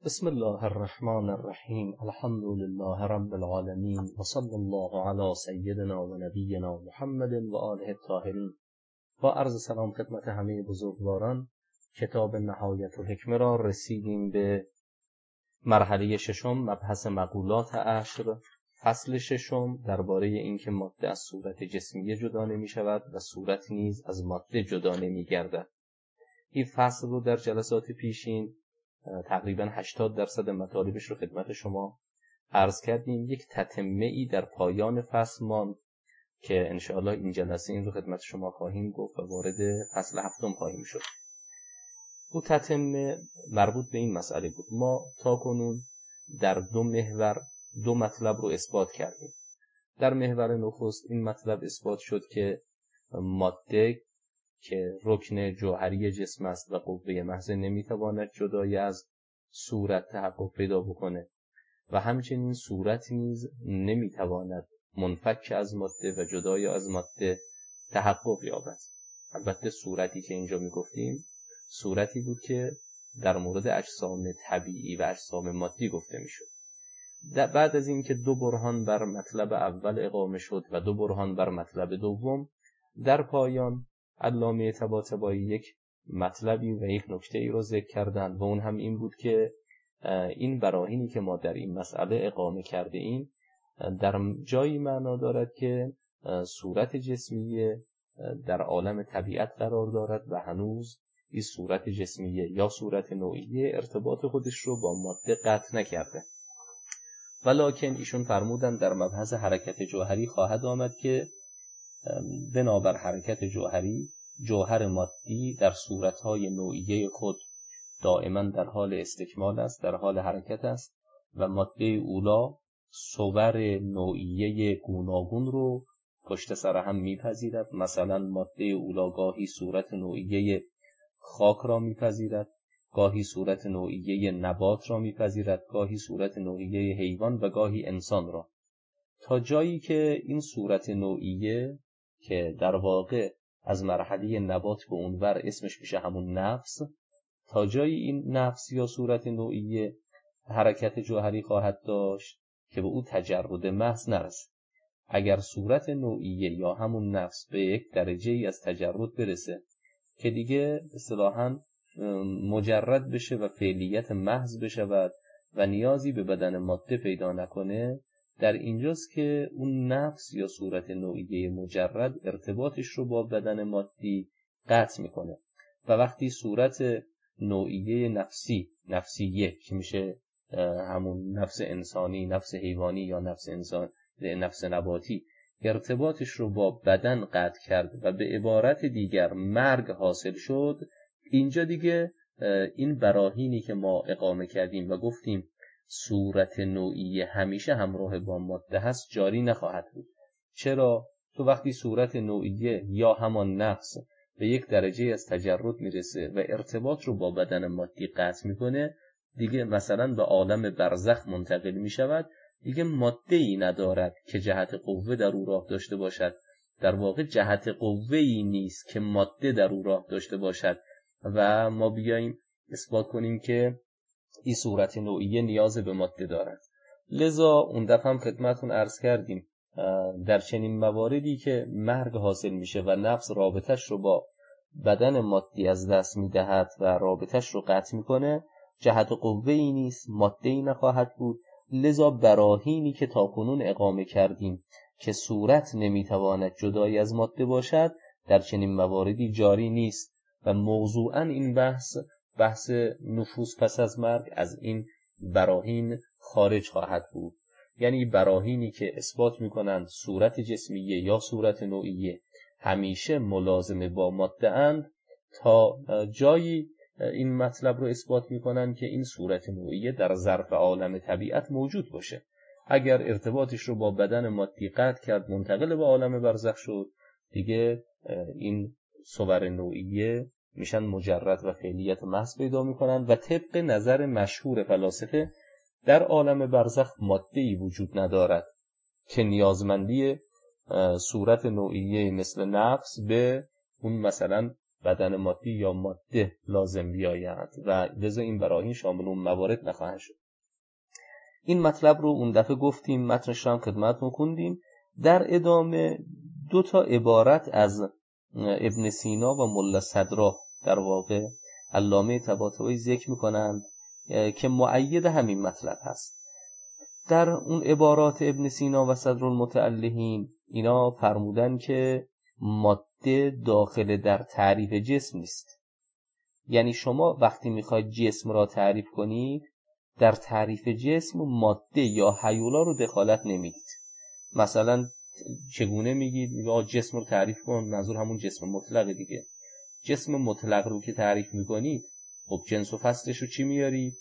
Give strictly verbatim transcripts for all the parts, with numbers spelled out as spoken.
بسم الله الرحمن الرحیم. الحمد لله رب العالمین و صلی الله علی سیدنا و نبینا محمد و آله الطاهرین. با عرض سلام خدمت همه بزرگواران، کتاب نهایت الحکمه را رسیدیم به مرحله ششم، مبحث مقولات عشر، فصل ششم، درباره اینکه ماده از صورت جسمیه جدا نمی شود و صورت نیز از ماده جدا نمی گردد. این فصل رو در جلسات پیشین تقریبا هشتاد درصد مطالبش رو خدمت شما عرض کردیم. یک تتمه ای در پایان فصل ماند که انشاءالله این جلسه این رو خدمت شما خواهیم گفت و وارد فصل هفتم خواهیم شد. او تتمه مربوط به این مسئله بود. ما تا کنون در دو محور دو مطلب رو اثبات کردیم. در محور نخست این مطلب اثبات شد که ماده که رکن جوهری جسم است و قوه محض نمیتواند جدای از صورت تحقق پیدا بکنه و همچنین صورت نیز نمیتواند منفک از ماده و جدای از ماده تحقق یابد. البته صورتی که اینجا میگفتیم صورتی بود که در مورد اجسام طبیعی و اجسام مادی گفته میشد. بعد از اینکه دو برهان بر مطلب اول اقامه شد و دو برهان بر مطلب دوم، در پایان علامه طباطبایی یک مطلبی و یک نکته‌ای رو ذکر کردند و اون هم این بود که این براهینی که ما در این مسئله اقامه کرده ایم در جایی معنا دارد که صورت جسمیه در عالم طبیعت قرار دارد و هنوز این صورت جسمیه یا صورت نوعیه ارتباط خودش رو با ماده قطع نکرده. ولکن ایشون فرمودن در مبحث حرکت جوهری خواهد آمد که بنابر حرکت جوهری جوهر مادی در صورتهای نوعیه خود دائما در حال استکمال است، در حال حرکت است و ماده اولا صور نوعیه گوناگون رو پشت سر هم میپذیرد. مثلا ماده اولا گاهی صورت نوعیه خاک را میپذیرد، گاهی صورت نوعیه نبات را میپذیرد، گاهی صورت نوعیه حیوان و گاهی انسان را، تا جایی که این صورت نوعیه که در واقع از مرحله نبات به اونور اسمش میشه همون نفس، تا جایی این نفس یا صورت نوعیه حرکت جوهری خواهد داشت که به او تجرد محض نرسه. اگر صورت نوعیه یا همون نفس به یک درجه ای از تجرد برسه که دیگه اصطلاحاً مجرد بشه و فعلیت محض بشود و نیازی به بدن ماده پیدا نکنه، در اینجاست که اون نفس یا صورت نوعیه مجرد ارتباطش رو با بدن مادی قطع میکنه و وقتی صورت نوعیه نفسی نفسیه که میشه همون نفس انسانی، نفس حیوانی یا نفس انسان، نفس نباتی ارتباطش رو با بدن قطع کرد و به عبارت دیگر مرگ حاصل شد، اینجا دیگه این براهینی که ما اقامه کردیم و گفتیم صورت نوعیه همیشه همراه با ماده هست جاری نخواهد بود. چرا؟ تو وقتی صورت نوعیه یا همان نفس به یک درجه از تجرد میرسه و ارتباط رو با بدن مادی قطع میکنه، دیگه مثلا به عالم برزخ منتقل میشود، دیگه ماده ای ندارد که جهت قوه در او راه داشته باشد. در واقع جهت قوه ای نیست که ماده در او راه داشته باشد و ما بیاییم اثبات کنیم که این صورت نوعیه نیاز به ماده دارد. لذا اون دفعه هم خدمتتون عرض کردیم در چنین مواردی که مرگ حاصل میشه و نفس رابطش رو با بدن مادی از دست میدهد و رابطش رو قطع میکنه، جهت قوه ای نیست، ماده ای نخواهد بود. لذا براهینی که تاکنون اقامه کردیم که صورت نمیتواند جدای از ماده باشد در چنین مواردی جاری نیست و موضوعاً این بحث بحث نفوس پس از مرگ از این براهین خارج خواهد بود. یعنی براهینی که اثبات میکنند صورت جسمیه یا صورت نوعیه همیشه ملازمه با ماده اند، تا جایی این مطلب رو اثبات میکنند که این صورت نوعیه در ظرف عالم طبیعت موجود باشه. اگر ارتباطش رو با بدن مادی قطع کرد، منتقل به عالم برزخ شد، دیگه این صور نوعیه میشن مجرد و فعلیت محض پیدا میکنن و طبق نظر مشهور فلاسفه در عالم برزخ ماده‌ای وجود ندارد که نیازمندی صورت نوعیه مثل نفس به اون مثلا بدن مادی یا ماده لازم بیایند و لذا این براهین شامل اون موارد نخواهند شد. این مطلب رو اون دفعه گفتیم، متنش رو هم خدمتتون خوندیم. در ادامه دو تا عبارت از ابن سینا و ملا صدرا در واقع علامه طباطبایی ذکر میکنند که مؤید همین مطلب هست. در اون عبارات ابن سینا و صدرالمتعلهین اینا فرمودن که ماده داخل در تعریف جسم نیست. یعنی شما وقتی میخواید جسم را تعریف کنید، در تعریف جسم ماده یا هیولا رو دخالت نمیدید. مثلا چگونه میگید؟ میگه جسم رو تعریف کن، منظور همون جسم مطلق دیگه. جسم مطلق رو که تعریف میکنید، خب جنس و فصلش رو چی میارید؟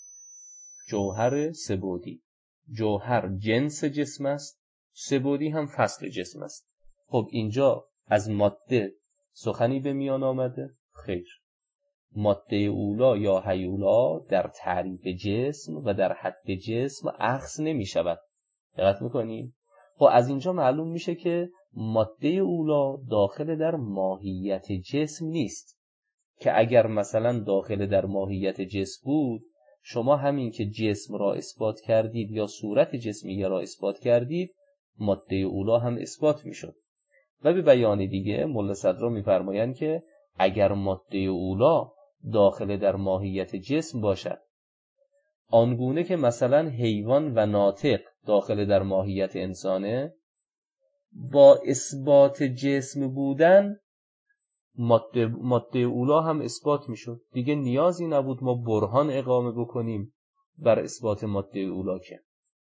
جوهر سه‌بعدی. جوهر جنس جسم است، سه‌بعدی هم فصل جسم است. خب اینجا از ماده سخنی به میان آمده؟ خیر. ماده اولا یا هیولا در تعریف جسم و در حد جسم اخذ نمی شود. دقت میکنید؟ خب از اینجا معلوم میشه که ماده اولا داخل در ماهیت جسم نیست، که اگر مثلا داخل در ماهیت جسم بود، شما همین که جسم را اثبات کردید یا صورت جسمیه را اثبات کردید، ماده اولا هم اثبات میشد. و به بیان دیگه ملا صدرا میفرمایند که اگر ماده اولا داخل در ماهیت جسم باشد، آنگونه که مثلا حیوان و ناطق داخل در ماهیت انسانه، با اثبات جسم بودن ماده, ماده اولا هم اثبات میشد. دیگه نیازی نبود ما برهان اقامه بکنیم بر اثبات ماده اولا. که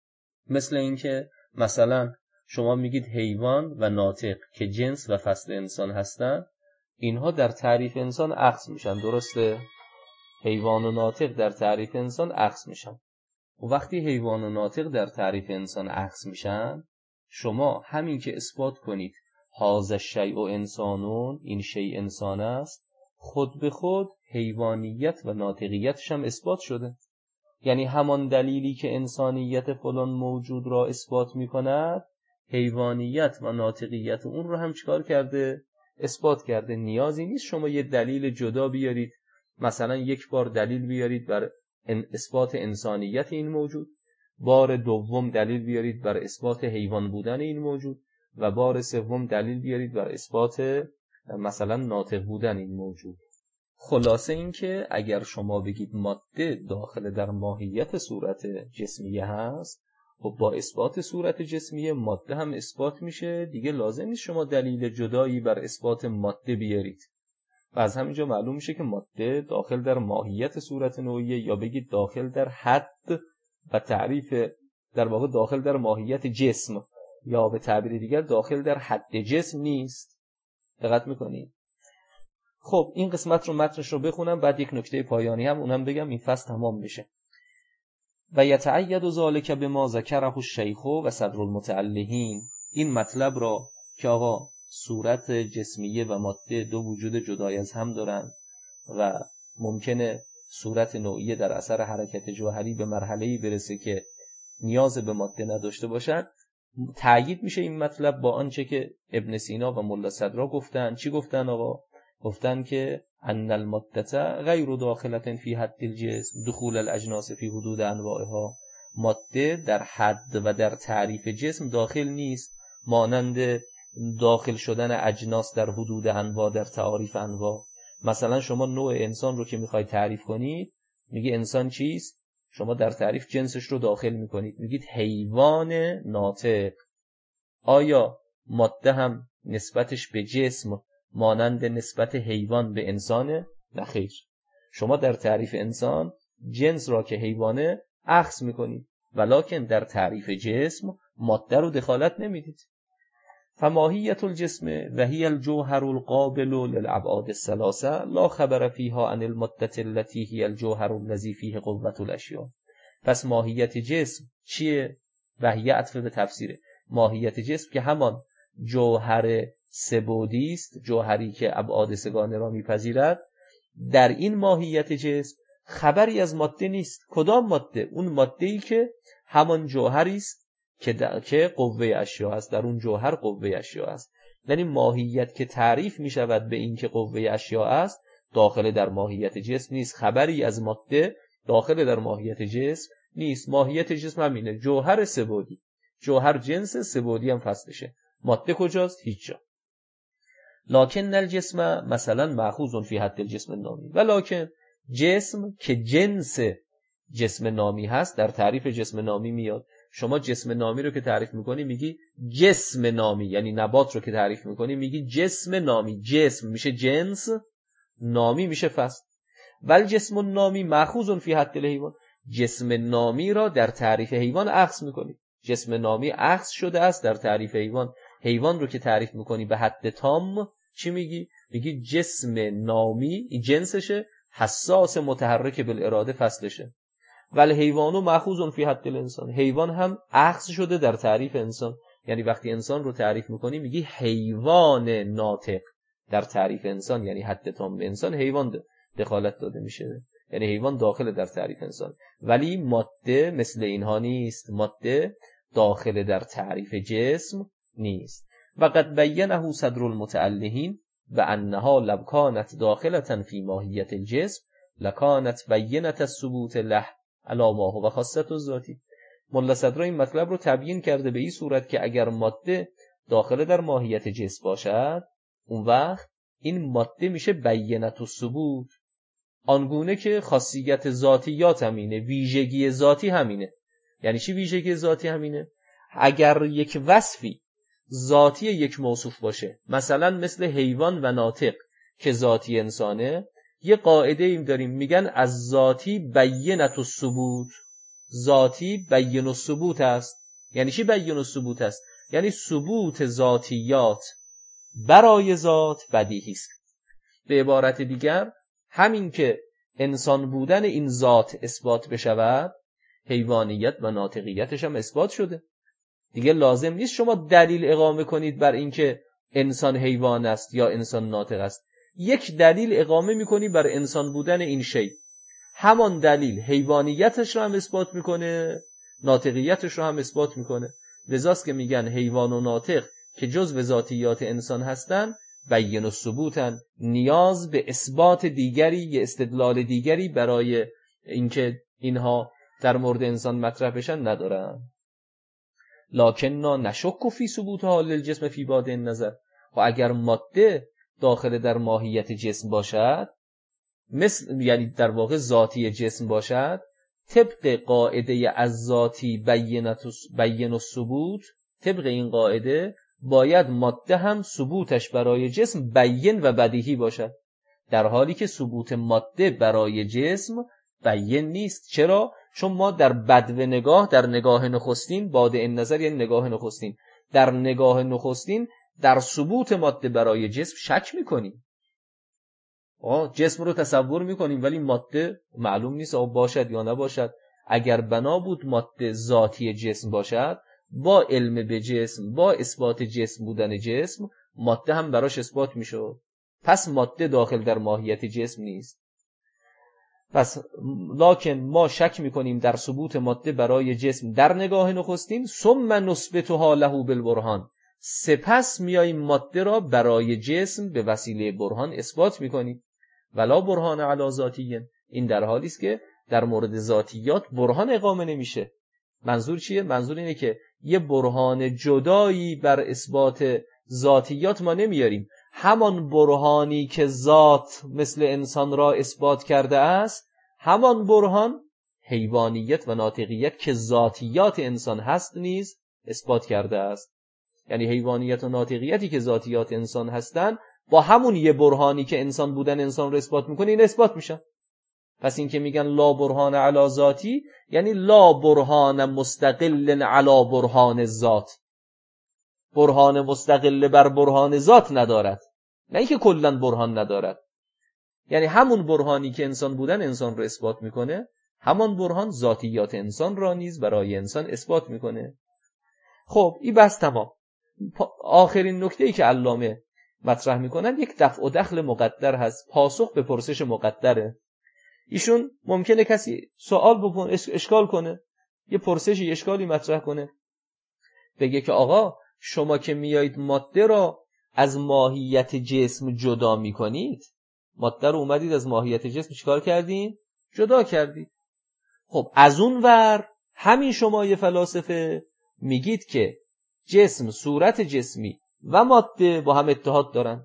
مثل اینکه مثلا شما میگید حیوان و ناطق که جنس و فصل انسان هستن، اینها در تعریف انسان اخذ میشن. درسته؟ حیوان و ناطق در تعریف انسان اخذ میشن. و وقتی حیوان و ناطق در تعریف انسان اخذ میشن، شما همین که اثبات کنید هذا الشیء انسانون، این شیء انسان است، خود به خود حیوانیت و ناطقیتش هم اثبات شده. یعنی همان دلیلی که انسانیت فلان موجود را اثبات میکند، حیوانیت و ناطقیت اون رو هم چکار کرده؟ اثبات کرده. نیازی نیست شما یه دلیل جدا بیارید، مثلا یک بار دلیل بیارید بر اثبات انسانیت این موجود، بار دوم دلیل بیارید بر اثبات حیوان بودن این موجود، و بار سوم دلیل بیارید بر اثبات مثلا ناطق بودن این موجود. خلاصه این که اگر شما بگید ماده داخل در ماهیت صورت جسمیه هست، خب با اثبات صورت جسمیه ماده هم اثبات میشه. دیگه لازم نیست شما دلیل جدایی بر اثبات ماده بیارید. و از همینجا معلوم میشه که ماده داخل در ماهیت صورت نوعیه، یا بگید داخل در حد و تعریف، در واقع داخل در ماهیت جسم، یا به تعبیر دیگر داخل در حد جسم نیست. دقت میکنید؟ خب این قسمت رو متنش رو بخونم، بعد یک نکته پایانی هم اونم بگم، این فصل تمام میشه. و یتعید ذلک بما ذکره الشیخ و صدرالمتعلهین. این مطلب را که آقا صورت جسمیه و ماده دو وجود جدای از هم دارن و ممکنه صورت نوعیه در اثر حرکت جوهری به مرحله‌ای برسه که نیاز به ماده نداشته باشد، تأیید میشه این مطلب با آنچه که ابن سینا و ملا صدرا گفتن. چی گفتن آقا؟ گفتن که ان الماده غیر داخلة فی حد الجسم دخول الاجناس فی حدود انواعها. ماده در حد و در تعریف جسم داخل نیست، مانند داخل شدن اجناس در حدود انواع در تعاریف انواع. مثلا شما نوع انسان رو که میخواید تعریف کنید، میگی انسان چیست؟ شما در تعریف جنسش رو داخل میکنید، میگید حیوان ناطق. آیا ماده هم نسبتش به جسم مانند نسبت حیوان به انسانه؟ نه خیر. شما در تعریف انسان جنس را که حیوانه اخذ میکنید، ولکن در تعریف جسم ماده رو دخالت نمیدید. فماهیت الجسم و هی الجوهر القابل للابعاد الثلاثه لا خبر فیها عن الماده التي هی الجوهر الذی فیه قوة الاشیاء. پس ماهیت جسم چیه؟ و هی عطف به تفسیره. ماهیت جسم که همان جوهر سه‌بعدی است، جوهری که ابعاد سگانه را میپذیرد. در این ماهیت جسم خبری از ماده نیست. کدام ماده؟ اون ماده‌ای که همان جوهری است که که قوه اشیا است. در اون جوهر قوه اشیا است. یعنی ماهیت که تعریف می شود به این که قوه اشیا است، داخل در ماهیت جسم نیست، خبری از ماده داخل در ماهیت جسم نیست. ماهیت جسم همینه، جوهر سه‌بعدی، جوهر جنس، سه‌بعدی هم فصلشه. ماده کجاست؟ هیچ جا. لکن الجسم مثلا مأخوذ فی حد الجسم النامی، و لکن جسم که جنس جسم نامی هست در تعریف جسم نامی میاد. شما جسم نامی رو که تعریف میکنی میگی جسم نامی، یعنی نبات رو که تعریف میکنی میگی جسم نامی. جسم میشه جنس، نامی میشه فصل. ولی جسم نامی مأخوذ فی حد الحیوان، جسم نامی را در تعریف حیوان اخذ میکنی. جسم نامی اخذ شده است در تعریف حیوان. حیوان رو که تعریف میکنی به حد تام چی میگی؟ میگی جسم نامی، این جنسشه، حساس متحرک بالاراده فصلشه. ولی حیوانو مأخوذ فی حد الانسان، حیوان هم اخذ شده در تعریف انسان. یعنی وقتی انسان رو تعریف میکنی میگی حیوان ناطق در تعریف انسان، یعنی حد تام به انسان حیوان دخالت داده میشه، یعنی حیوان داخل در تعریف انسان. ولی ماده مثل اینها نیست، ماده داخل در تعریف جسم نیست. و قد بینه صدر المتألهین و انها لو کانت داخلة فی ماهیت الجسم لکانت بینة الثبوت له علی ما هو خاصة الذاتی. ملا صدر این مطلب رو تبیین کرده به این صورت که اگر ماده داخل در ماهیت جسم باشد، اون وقت این ماده میشه بینة الثبوت، آنگونه که خاصیت ذاتیات همینه، ویژگی ذاتی همینه. یعنی چی ویژگی ذاتی همینه؟ اگر یک وصفی ذاتی یک موصوف باشه، مثلا مثل حیوان و ناطق که ذاتی انسانه، یه قاعده ایم داریم میگن از ذاتی بینة الثبوت، ذاتی بین الثبوت است. یعنی چی بین الثبوت است؟ یعنی ثبوت ذاتیات برای ذات بدیهی است. به عبارت دیگر همین که انسان بودن این ذات اثبات بشود، حیوانیت و ناطقیتش هم اثبات شده. دیگه لازم نیست شما دلیل اقامه کنید بر اینکه انسان حیوان است یا انسان ناطق است. یک دلیل اقامه میکنی بر انسان بودن این شی، همان دلیل حیوانیتش رو هم اثبات میکنه، ناطقیتش رو هم اثبات میکنه. لذاست که میگن حیوان و ناطق که جزو ذاتیات انسان هستن بین الثبوتن، نیاز به اثبات دیگری یا استدلال دیگری برای اینکه اینها در مورد انسان مطرح بشن ندارن. لکننا نشک فی ثبوت حال الجسم فی بعد النظر. و اگر ماده داخل در ماهیت جسم باشد، مثل یعنی در واقع ذاتی جسم باشد، طبق قاعده از ذاتی بین الثبوت، طبق این قاعده باید ماده هم ثبوتش برای جسم بین و بدیهی باشد، در حالی که ثبوت ماده برای جسم بین نیست. چرا؟ چون ما در بدو نگاه، در نگاه نخستین، بعد النظر یعنی نگاه نخستین، در نگاه نخستین در ثبوت ماده برای جسم شک میکنیم. آه جسم رو تصور میکنیم ولی ماده معلوم نیست آه باشد یا نباشد. اگر بنا بود ماده ذاتی جسم باشد، با علم به جسم، با اثبات جسم بودن جسم، ماده هم براش اثبات میشد. پس ماده داخل در ماهیت جسم نیست. پس لکن ما شک میکنیم در ثبوت ماده برای جسم در نگاه نخستین، ثم نثبتها له بالبرهان، سپس میاییم ماده را برای جسم به وسیله برهان اثبات میکنیم. ولا برهان علی ذاتی، این در حالی است که در مورد ذاتیات برهان اقامه نمیشه. منظور چیه؟ منظور اینه که یه برهان جدایی بر اثبات ذاتیات ما نمیاریم. همان برهانی که ذات مثل انسان را اثبات کرده است، همان برهان حیوانیت و ناطقیت که ذاتیات انسان هست نیز اثبات کرده است. یعنی حیوانیت و ناطقیتی که ذاتیات انسان هستن، با همون یه برهانی که انسان بودن انسان رو اثبات میکنه این اثبات میشن. پس این که میگن لا برهان علی ذاتی، یعنی لا برهان مستقل علی برهان ذات، برهان مستقل بر برهان ذات ندارد، نه اینکه کلا برهان ندارد. یعنی همون برهانی که انسان بودن انسان رو اثبات میکنه، همان برهان ذاتیات انسان را نیز برای انسان اثبات میکنه. خب این بس تمام. آخرین نکته‌ای که علامه مطرح میکنن یک دفع و دخل مقدر هست، پاسخ به پرسش مقدره. ایشون ممکنه کسی سوال بکنه، اشکال کنه، یه پرسشی اشکالی مطرح کنه، بگه که آقا شما که میایید ماده را از ماهیت جسم جدا میکنید، ماده رو اومدید از ماهیت جسم چیکار کردین؟ جدا کردید. خب از اون ور همین شما فلاسفه میگید که جسم، صورت جسمی و ماده با هم اتحاد دارن.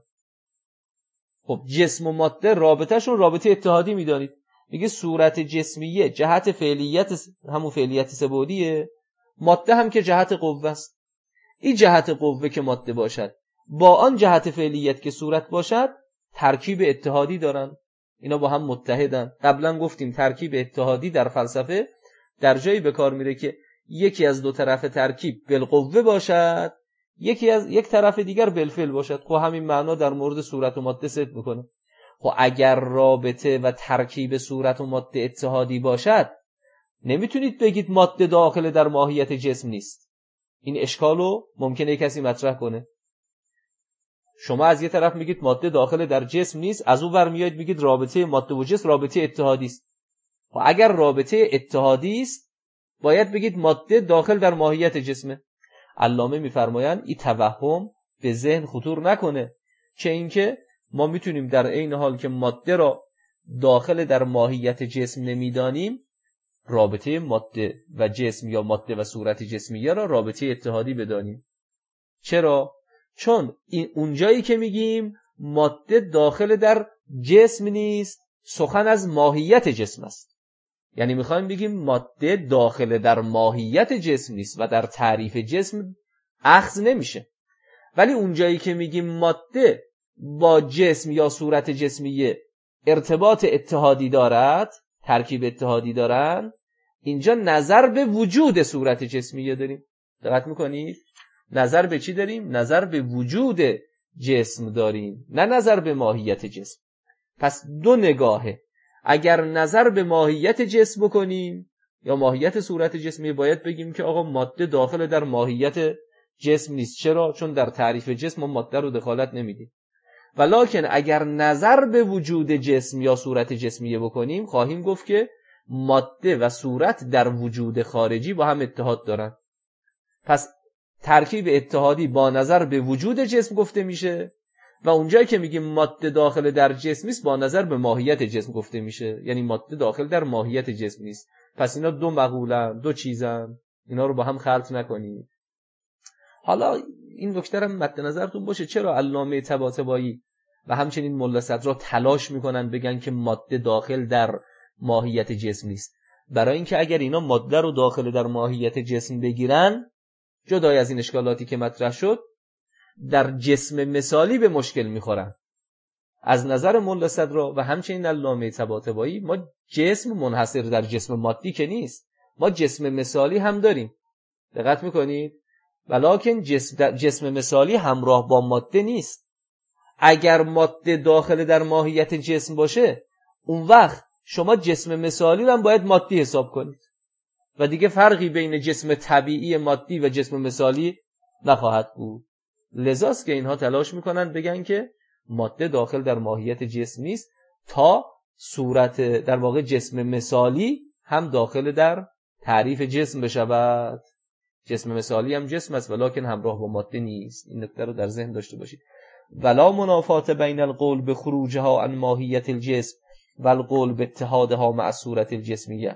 خب جسم و ماده رابطهشون رابطه اتحادی میدانید. میگه صورت جسمیه جهت فعلیت همون فعلیت سه‌بعدیه، ماده هم که جهت قوه است. این جهت قوه که ماده باشد با آن جهت فعلیت که صورت باشد ترکیب اتحادی دارن، اینا با هم متحدن. قبلا گفتیم ترکیب اتحادی در فلسفه در جایی به کار میره که یکی از دو طرف ترکیب بالقوه باشد، یکی از یک طرف دیگر بالفعل باشد. خب همین معنا در مورد صورت و ماده صدق میکنه. خب اگر رابطه و ترکیب صورت و ماده اتحادی باشد نمیتونید بگید ماده داخل در ماهیت جسم نیست. این اشکالو ممکنه کسی مطرح کنه. شما از یه طرف میگید ماده داخل در جسم نیست، از اون ور میاد میگید رابطه ماده و جسم رابطه اتحادی است. و اگر رابطه اتحادی است باید بگید ماده داخل در ماهیت جسمه. علامه میفرمایند این توهم به ذهن خطور نکنه که اینکه ما میتونیم در عین حال که ماده را داخل در ماهیت جسم نمیدانیم، رابطه ماده و جسم یا ماده و صورت جسمیه را رابطه اتحادی بدانیم. چرا؟ چون این اونجایی که میگیم ماده داخل در جسم نیست، سخن از ماهیت جسم است. یعنی میخوایم بگیم ماده داخل در ماهیت جسم نیست و در تعریف جسم اخذ نمیشه. ولی اونجایی که میگیم ماده با جسم یا صورت جسمیه ارتباط اتحادی دارد، ترکیب اتحادی دارن، اینجا نظر به وجود صورت جسمیه داریم. دقت میکنید؟ نظر به چی داریم؟ نظر به وجود جسم داریم، نه نظر به ماهیت جسم. پس دو نگاهه. اگر نظر به ماهیت جسم بکنیم یا ماهیت صورت جسمی، باید بگیم که آقا ماده داخل در ماهیت جسم نیست. چرا؟ چون در تعریف جسم ما ماده رو دخالت نمیدیم. ولکن اگر نظر به وجود جسم یا صورت جسمیه بکنیم، خواهیم گفت که ماده و صورت در وجود خارجی با هم اتحاد دارن. پس ترکیب اتحادی با نظر به وجود جسم گفته میشه و اونجایی که میگیم ماده داخل در جسم نیست با نظر به ماهیت جسم گفته میشه. یعنی ماده داخل در ماهیت جسم نیست. پس اینا دو مقولن، دو چیزن، اینا رو با هم خلط نکنید. حالا این نکته رو مد نظرتون باشه، چرا علامه طباطبایی و همچنین ملا صدرا تلاش میکنن بگن که ماده داخل در ماهیت جسم نیست؟ برای اینکه اگر اینا ماده رو داخل در ماهیت جسم بگیرن، جدای از این اشکالاتی که مطرح شد، در جسم مثالی به مشکل میخورن. از نظر ملا صدرا و همچنین علامه طباطبایی ما جسم منحصر در جسم مادی که نیست، ما جسم مثالی هم داریم. دقت میکنید؟ ولکن جسم, جسم مثالی همراه با ماده نیست. اگر ماده داخل در ماهیت جسم باشه، اون وقت شما جسم مثالی رو هم باید مادی حساب کنید و دیگه فرقی بین جسم طبیعی مادی و جسم مثالی نخواهد بود. لذاست که اینها تلاش میکنن بگن که ماده داخل در ماهیت جسم نیست تا صورت در واقع جسم مثالی هم داخل در تعریف جسم بشود. جسم مثالی هم جسم است ولکن همراه با ماده نیست. این نکته رو در ذهن داشته باشید. ولا منافات بین القول به خروجها عن ماهیت الجسم و القول به اتحادها مع صورت الجسمیه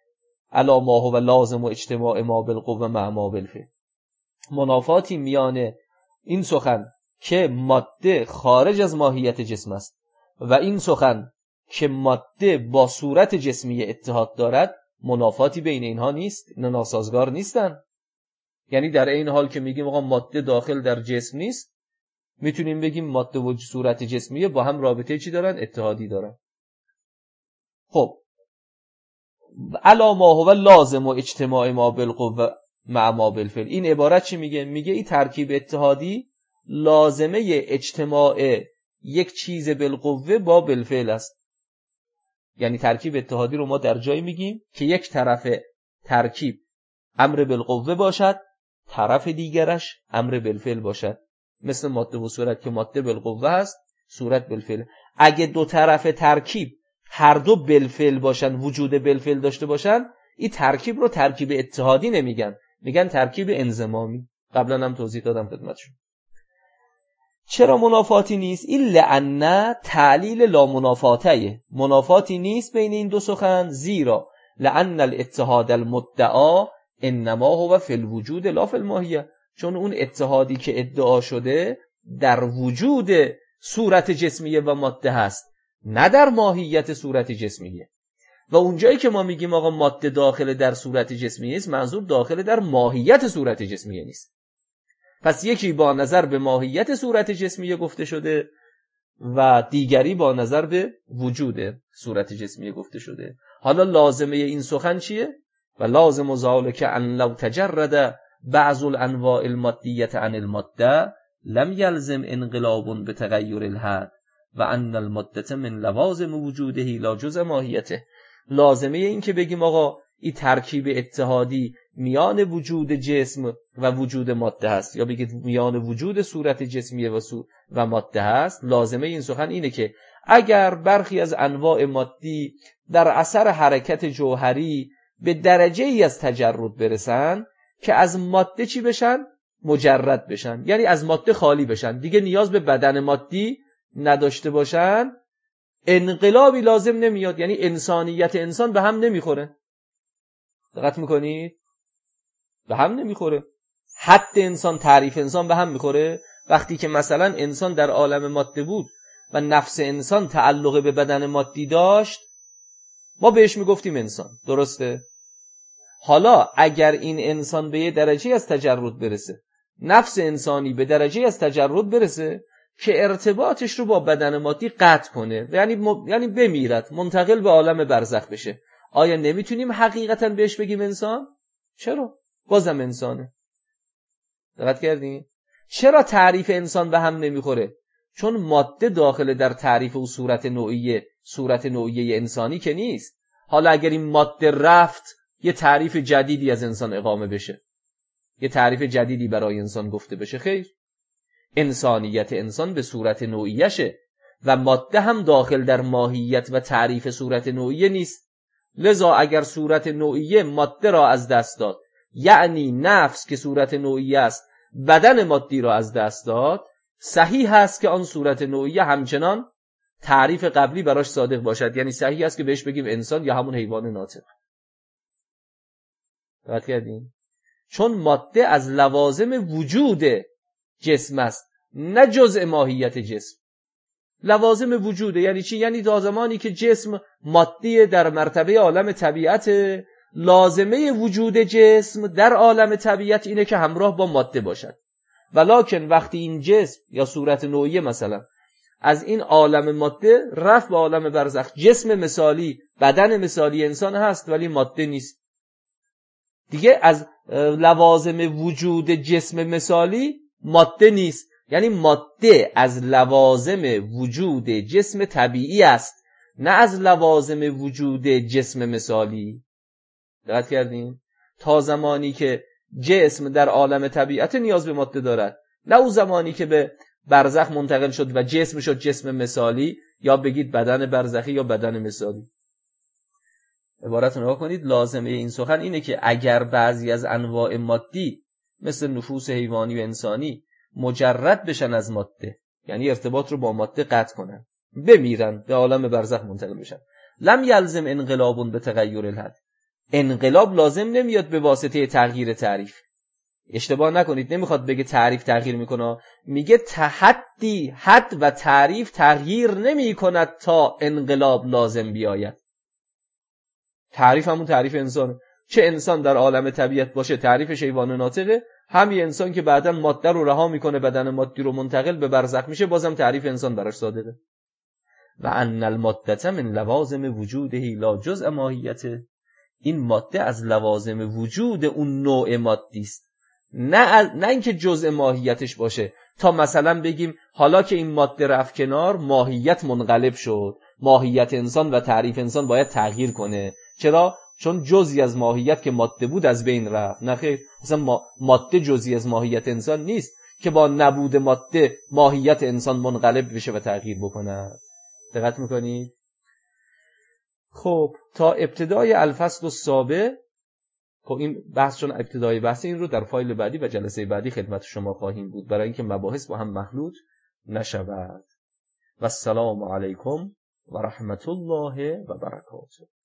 علا ما هو لازم و اجتماع ما بالقوه مع ما بالفعل. منافاتی میان این سخن که ماده خارج از ماهیت جسم است و این سخن که ماده با صورت جسمی اتحاد دارد، منافاتی بین اینها نیست، اینا ناسازگار نیستن. یعنی در این حال که میگیم آقا ماده داخل در جسم نیست، میتونیم بگیم ماده و صورت جسمیه با هم رابطه چی دارن؟ اتحادی دارن. خب علا ما هو لازم و اجتماع ما بالقوه مع ما بالفعل، این عبارت چی میگه؟ میگه این ترکیب اتحادی لازمه اجتماع یک چیز بالقوه با بالفعل است. یعنی ترکیب اتحادی رو ما در جایی میگیم که یک طرف ترکیب امر بالقوه باشد، طرف دیگرش امر بالفعل باشد. مثل ماده و صورت که ماده بالقوه هست، صورت بالفعل. اگه دو طرف ترکیب هر دو بالفعل باشن، وجود بالفعل داشته باشن، این ترکیب رو ترکیب اتحادی نمیگن، میگن ترکیب انضمامی. قبلا هم توضیح دادم خدمتشون. چرا منافاتی نیست؟ این لأن تعلیل لا منافاته، منافاتی نیست بین این دو سخن، زیرا لأن الاتحاد المدعا انما هو فی الوجود لا فی الماهیه، چون اون اتحادی که ادعا شده در وجود صورت جسمیه و ماده هست، نه در ماهیت صورت جسمیه. و اونجایی که ما میگیم آقا ماده داخل در صورت جسمیه است، منظور داخل در ماهیت صورت جسمیه نیست. پس یکی با نظر به ماهیت صورت جسمیه گفته شده و دیگری با نظر به وجود صورت جسمیه گفته شده. حالا لازمه این سخن چیه؟ و لازم ذلک ان لو تجرد بعض الانواع المادیه عن الماده لم یلزم انقلاب بتغیر الحد و ان الماده من لوازم وجوده لا جزء ماهیته. لازمه این که بگیم آقا این ترکیب اتحادی میان وجود جسم و وجود ماده هست، یا بگید میان وجود صورت جسمیه و, و ماده هست، لازمه این سخن اینه که اگر برخی از انواع مادی در اثر حرکت جوهری به درجه ای از تجرد برسن که از ماده چی بشن؟ مجرد بشن، یعنی از ماده خالی بشن، دیگه نیاز به بدن مادی نداشته باشن، انقلابی لازم نمیاد، یعنی انسانیت انسان به هم نمیخوره. دقت میکنید؟ به هم نمیخوره. حد انسان، تعریف انسان به هم میخوره. وقتی که مثلا انسان در عالم ماده بود و نفس انسان تعلق به بدن مادی داشت، ما بهش میگفتیم انسان، درسته؟ حالا اگر این انسان به یه درجه از تجرد برسه، نفس انسانی به درجه از تجرد برسه که ارتباطش رو با بدن مادی قطع کنه، یعنی م... یعنی بمیرد، منتقل به عالم برزخ بشه، آیا نمیتونیم حقیقتا بهش بگیم انسان؟ چرا؟ بازم انسانه. دقت کردین؟ چرا تعریف انسان به هم نمیخوره؟ چون ماده داخل در تعریف او صورت نوعیه، صورت نوعیه انسانی که نیست. حالا اگر این ماده رفت، یه تعریف جدیدی از انسان اقامه بشه، یه تعریف جدیدی برای انسان گفته بشه، خیر. انسانیت انسان به صورت نوعیشه و ماده هم داخل در ماهیت و تعریف صورت نوعیه نیست. لذا اگر صورت نوعیه ماده را از دست داد، یعنی نفس که صورت نوعیه است بدن مادی را از دست داد، صحیح است که آن صورت نوعیه همچنان تعریف قبلی براش صادق باشد، یعنی صحیح است که بهش بگیم انسان یا همون حیوان ناطق. دقت کردین؟ چون ماده از لوازم وجود جسم است، نه جزء ماهیت جسم. لوازم وجوده یعنی چی؟ یعنی تا زمانی که جسم مادی در مرتبه عالم طبیعت، لازمه وجود جسم در عالم طبیعت اینه که همراه با ماده باشد. ولکن وقتی این جسم یا صورت نوعیه مثلا از این عالم ماده رفت به عالم برزخ، جسم مثالی، بدن مثالی انسان هست ولی ماده نیست، دیگه از لوازم وجود جسم مثالی ماده نیست، یعنی ماده از لوازم وجود جسم طبیعی است، نه از لوازم وجود جسم مثالی. دقت کردین؟ تا زمانی که جسم در عالم طبیعت نیاز به ماده دارد، نه اون زمانی که به برزخ منتقل شد و جسم شد جسم مثالی، یا بگید بدن برزخی یا بدن مثالی. عبارت رو نگاه کنید. لازمه این سخن اینه که اگر بعضی از انواع مادی مثل نفوس حیوانی و انسانی مجرد بشن از ماده، یعنی ارتباط رو با ماده قطع کنن، بمیرن، به عالم برزخ منتقل بشن، لم یلزم انقلاب به تغییر الحد. انقلاب لازم نمیاد به واسطه تغییر تعریف. اشتباه نکنید، نمیخواد بگه تعریف تغییر میکنه، میگه تحدی حد و تعریف تغییر نمیکند تا انقلاب لازم بیاید. تعریف همون تعریف انسانه. چه انسان در عالم طبیعت باشه تعریفش حیوان ناطقه، همین انسان که بعداً ماده رو رها میکنه، بدن مادی رو منتقل به برزخ میشه، بازم تعریف انسان براش صادقه. و ان الماده من لوازم وجوده لا جزء ماهیته. این ماده از لوازم وجود اون نوع مادی است، نه نه اینکه جزء ماهیتش باشه تا مثلا بگیم حالا که این ماده رفت کنار ماهیت منقلب شد، ماهیت انسان و تعریف انسان باید تغییر کنه. چرا؟ چون جزئی از ماهیت که ماده بود از بین رفت. نه خیر، مثلا ماده جزئی از ماهیت انسان نیست که با نبود ماده ماهیت انسان منقلب بشه و تغییر بکنه. دقت میکنید؟ خب تا ابتدای الفصل السابع، خب این بحث چون ابتدای بحث، این رو در فایل بعدی و جلسه بعدی خدمت شما خواهیم بود برای اینکه مباحث با هم مخلوط نشود. و السلام علیکم و رحمت الله و برکاته.